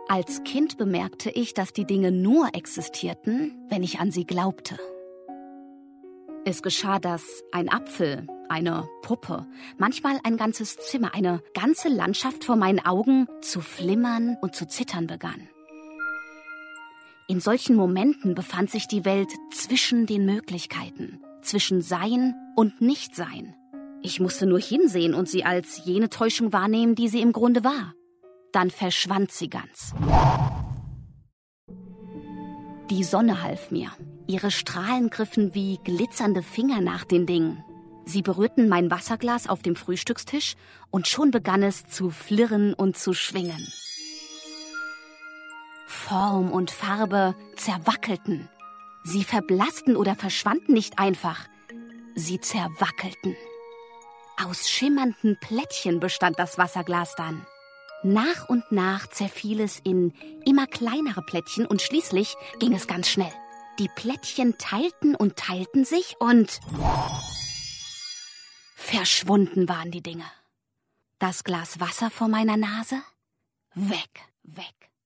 Als Kind bemerkte ich, dass die Dinge nur existierten, wenn ich an sie glaubte. Es geschah, dass ein Apfel, eine Puppe, manchmal ein ganzes Zimmer, eine ganze Landschaft vor meinen Augen zu flimmern und zu zittern begann. In solchen Momenten befand sich die Welt zwischen den Möglichkeiten, zwischen Sein und Nichtsein. Ich musste nur hinsehen und sie als jene Täuschung wahrnehmen, die sie im Grunde war. Dann verschwand sie ganz. Die Sonne half mir. Ihre Strahlen griffen wie glitzernde Finger nach den Dingen. Sie berührten mein Wasserglas auf dem Frühstückstisch und schon begann es zu flirren und zu schwingen. Form und Farbe zerwackelten. Sie verblassten oder verschwanden nicht einfach. Sie zerwackelten. Aus schimmernden Plättchen bestand das Wasserglas dann. Nach und nach zerfiel es in immer kleinere Plättchen und schließlich ging es ganz schnell. Die Plättchen teilten und teilten sich und verschwunden waren die Dinge. Das Glas Wasser vor meiner Nase? Weg, weg.